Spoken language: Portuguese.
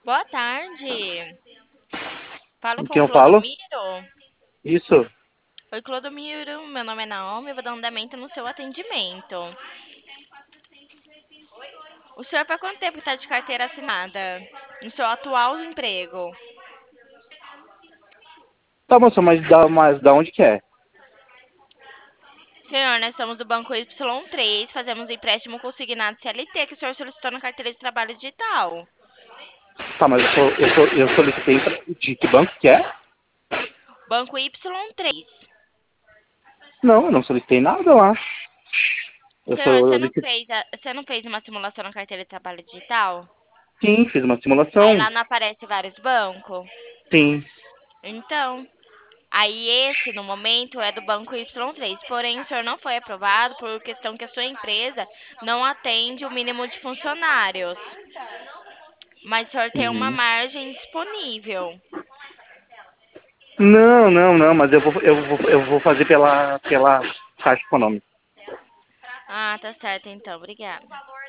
Boa tarde. Falo Com com quem o eu falo? Clodomiro. Isso. Oi, Clodomiro. Meu nome é Naomi. Eu vou dar um andamento no seu atendimento. O senhor, para quanto tempo está de carteira assinada? No seu atual emprego? Tá, moça, mas da onde que é? Senhor, nós somos do Banco Y3. Fazemos empréstimo consignado CLT que o senhor solicitou na carteira de trabalho digital. Tá, mas eu solicitei de que banco que é? Banco Y3. Não, eu não solicitei nada lá. Eu Senhor, solicitei. você não fez uma simulação na carteira de trabalho digital? Sim, fiz uma Aí simulação. lá não aparece vários bancos? Sim. Então, aí esse, no momento, é do Banco Y3. Porém, o senhor não foi aprovado por questão que a sua empresa não atende o mínimo de funcionários. Mas o senhor tem uma Uhum. margem disponível. Não, não, não, mas eu vou fazer pela Caixa Econômica. Ah, tá certo então. Obrigada.